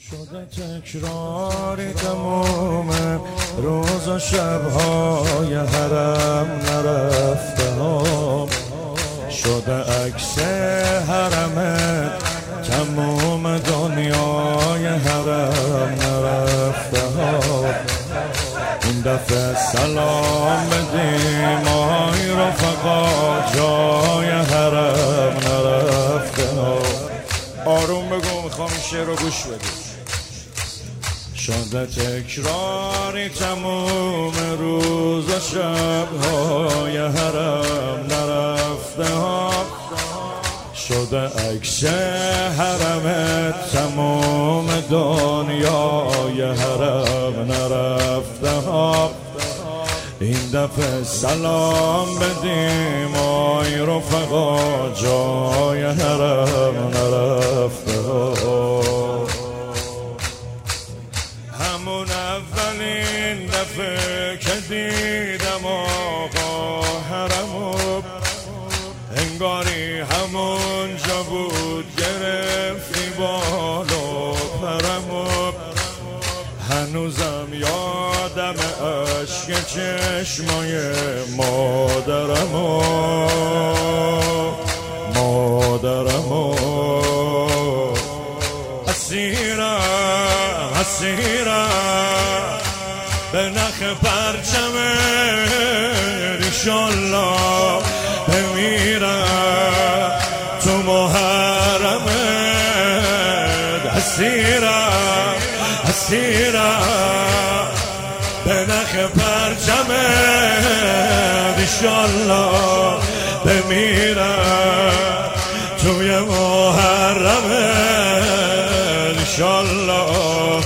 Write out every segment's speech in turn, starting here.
شده تکراری تموم روز و شبهای حرم نرفته ها، شده عکس حرمت تموم دنیای حرم نرفته ها. این دفعه سلام بدیم آی رفقا، جای حرم نرفته ها. آروم بگو، میخوام این شعر رو گوش بدیم. شده تکراری تموم روز و شبهای حرم نرفته ها، شده عکس حرمت تموم دنیای حرم نرفته ها. این دفعه سلام بدیم آی رفقا، جای حرم نرفته ها. همون اولین دفعه که دیدم آقا حرمو، انگاری همونجا بود گرفتی بالا پرمو. هنوزم یادم عشق چشمای مادرمو اسیرم به نخ پرچم انشالله بمیرم تو محرمت. اسیرم به نخ پرچم انشالله بمیرم توی محرمت. انشالله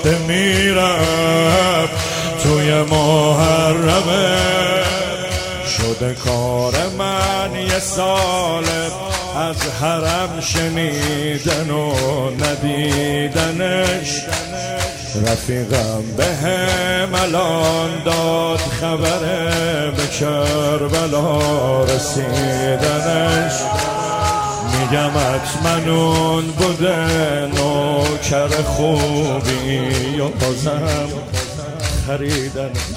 بمیرم توی محرمت. شده کار من یه سال از حرم شنیدن و ندیدنش، رفیقم به هم الان داد خبره به کربلا رسیدنش. میگم حتما اون بوده نوکر خوبی و بازم خریدنش.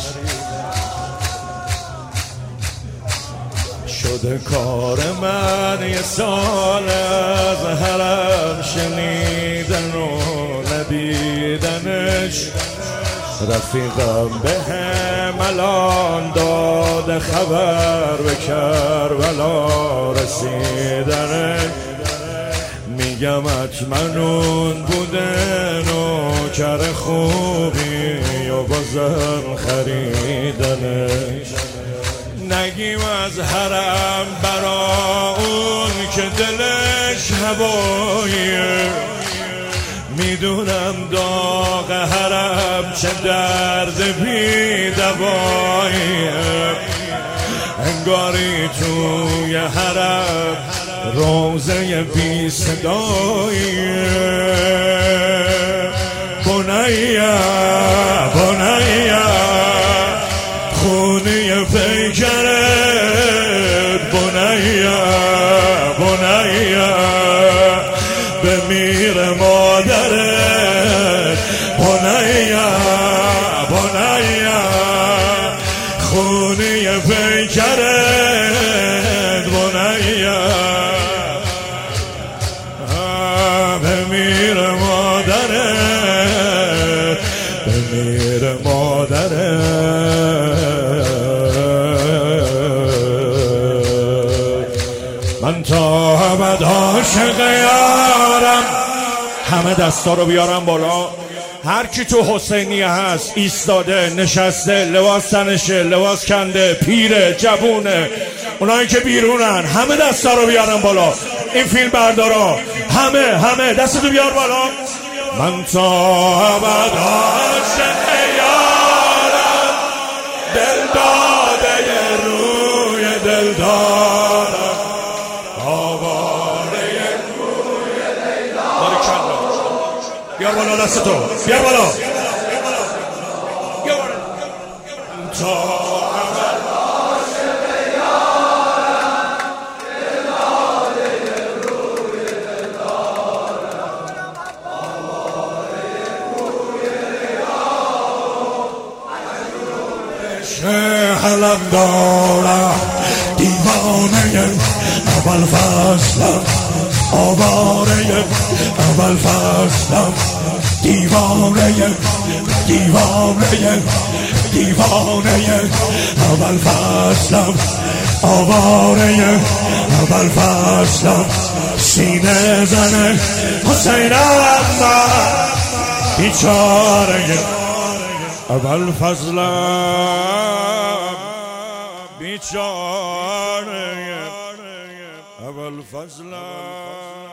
شده کار من یه سال از حرم شنیدن و ندیدنش، رفیقم به هم الان داد خبر به کربلا رسیدنش. میگم حتما اون بوده نوکر خوبی و بازم خریدنش. نگیم از حرم برا اون که دلش هواییه، میدونم داغ حرم چه درد بی دواییه. انگاری توی حرم روزه بی صداییه. بنیا خونی پیکرت، بنیا بمیر مادرت. بنیا خونی پیکرت، بنیا بمیر مادرت، بمیر مادرت. من تا ابد عاشق یارم. همه دستا رو بیارم بالا. هر کی تو حسینیه هست ایستاده، نشسته، لباس تنشه، لباس کنده، پیره، جوونه، اونایی که بیرونن، همه دستا رو بیارم بالا. این فیلم بردارا همه دستتو بیار بالا. من تا ابد عاشق یارم، دل داده روی دل دارم، آواره روی دل دارم. بیار بالا دستتو، بیار بالا. تا ابد عاشق یارم، دل داده روی دل دارم، آواره عشق حلم دارم، دیوانه اول فصلم، آواره اول فصلم، دیوانه اول فصلم، آواره اول فصلم، سینه زنه حسین احمد بیچاره اول فصلم، بیچاره اول فصلم.